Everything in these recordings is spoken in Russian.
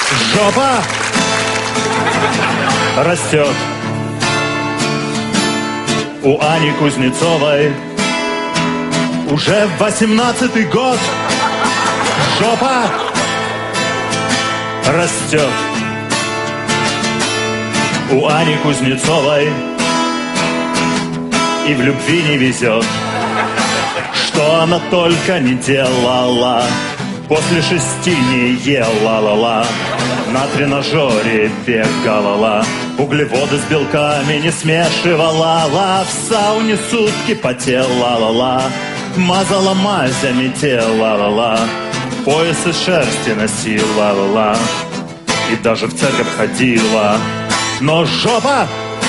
Жопа растет. У Ани Кузнецовой уже 18-й год. Жопа растет. У Ани Кузнецовой и в любви не везет. Что она только не делала, после 6 не ела, на тренажере бегала, углеводы с белками не смешивала, в сауне сутки потела, мазала мазями тело, пояс из шерсти носила, и даже в церковь ходила. Но жопа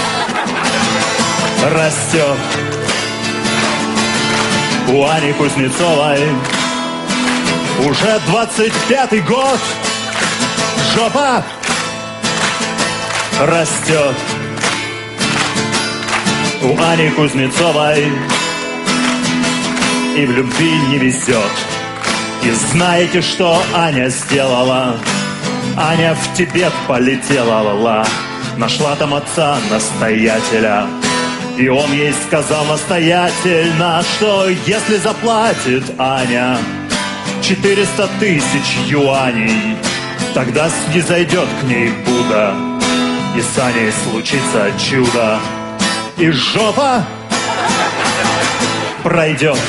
растет. У Ани Кузнецовой уже 25-й год. Жопа растет. У Ани Кузнецовой и в любви не везет. И знаете, что Аня сделала? Аня в Тибет полетела, нашла там отца-настоятеля. И он ей сказал настоятельно, что если заплатит Аня 400 000 юаней, тогда снизойдет к ней Будда, и с Аней случится чудо, и жопа пройдет.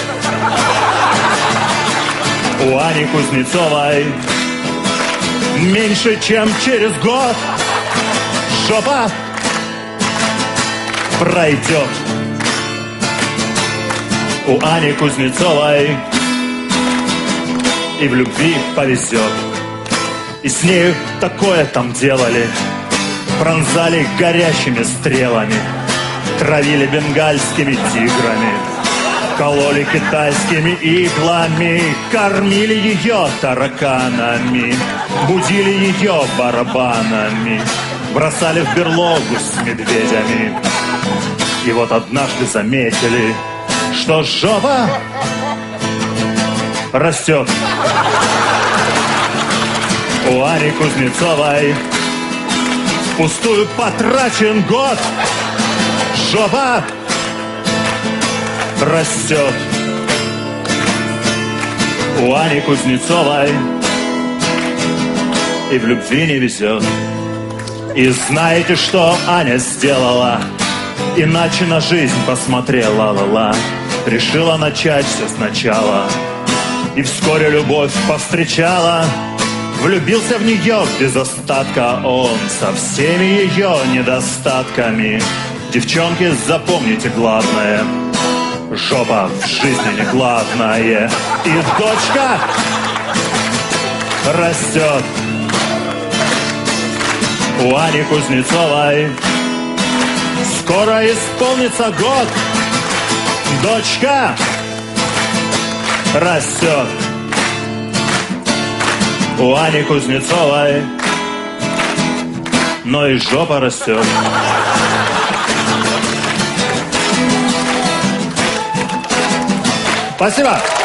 У Ани Кузнецовой меньше, чем через год. Жопа пройдет. У Ани Кузнецовой и в любви повезет. И с нею такое там делали. Пронзали горящими стрелами, травили бенгальскими тиграми, кололи китайскими иглами, кормили ее тараканами, будили ее барабанами, бросали в берлогу с медведями. И вот однажды заметили, что жопа растет. У Ани Кузнецовой впустую потрачен год. Жопа растет. У Ани Кузнецовой и в любви не везет. И знаете, что Аня сделала? Иначе на жизнь посмотрела, решила начать все сначала. И вскоре любовь повстречала. Влюбился в нее без остатка он, со всеми ее недостатками. Девчонки, запомните главное: жопа в жизни не главное. И дочка растет. У Ани Кузнецовой скоро исполнится год. Дочка растет. У Ани Кузнецовой, но и жопа растет. Спасибо.